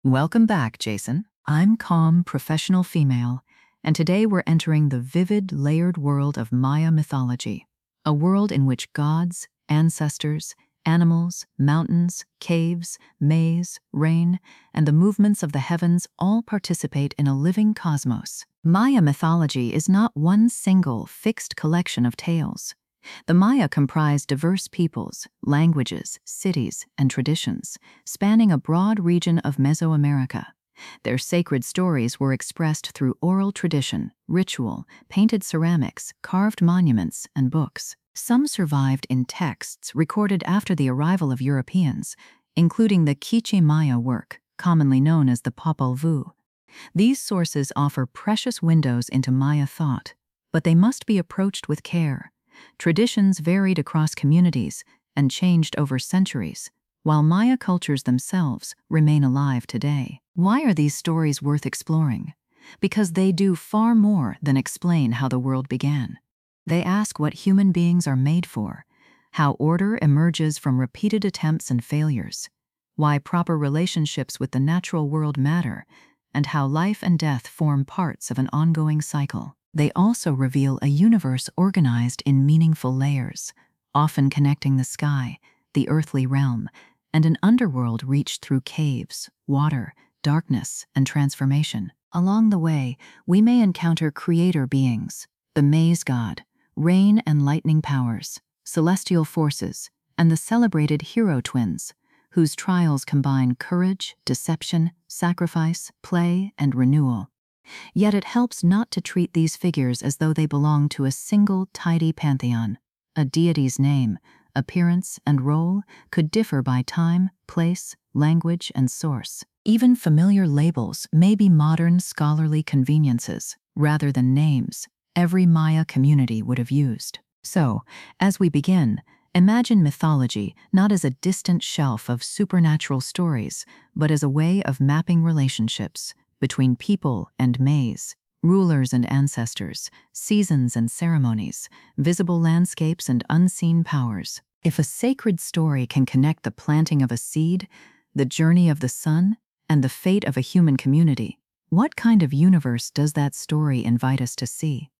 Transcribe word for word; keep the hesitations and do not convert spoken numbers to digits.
Welcome back, Jason. I'm calm, professional female, and today we're entering the vivid, layered world of Maya mythology, a world in which gods, ancestors, animals, mountains, caves, maze, rain, and the movements of the heavens all participate in a living cosmos. Maya mythology is not one single, fixed collection of tales. The Maya comprised diverse peoples, languages, cities, and traditions, spanning a broad region of Mesoamerica. Their sacred stories were expressed through oral tradition, ritual, painted ceramics, carved monuments, and books. Some survived in texts recorded after the arrival of Europeans, including the Quiché Maya work, commonly known as the Popol Vuh. These sources offer precious windows into Maya thought, but they must be approached with care. Traditions varied across communities and changed over centuries, while Maya cultures themselves remain alive today. Why are these stories worth exploring? Because they do far more than explain how the world began. They ask what human beings are made for, how order emerges from repeated attempts and failures, why proper relationships with the natural world matter, and how life and death form parts of an ongoing cycle. They also reveal a universe organized in meaningful layers, often connecting the sky, the earthly realm, and an underworld reached through caves, water, darkness, and transformation. Along the way, we may encounter creator beings, the maize god, rain and lightning powers, celestial forces, and the celebrated hero twins, whose trials combine courage, deception, sacrifice, play, and renewal. Yet it helps not to treat these figures as though they belong to a single tidy pantheon. A deity's name, appearance, and role could differ by time, place, language, and source. Even familiar labels may be modern scholarly conveniences, rather than names every Maya community would have used. So, as we begin, imagine mythology not as a distant shelf of supernatural stories, but as a way of mapping relationships between people and maize, rulers and ancestors, seasons and ceremonies, visible landscapes and unseen powers. If a sacred story can connect the planting of a seed, the journey of the sun, and the fate of a human community, what kind of universe does that story invite us to see?